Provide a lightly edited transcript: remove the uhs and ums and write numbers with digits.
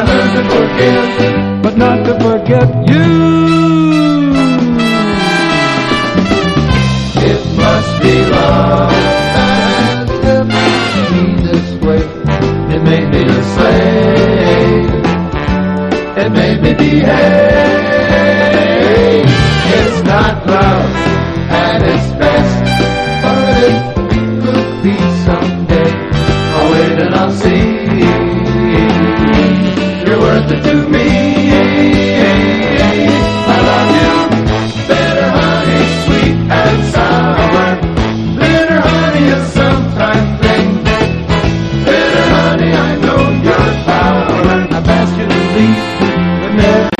learned to forgive, but not to forget you. It must be love that has kept me this way. It made me a slave. It made me behave. It's not love at its best, but it could be someday. I'll wait and I'll see. You're worth it to me.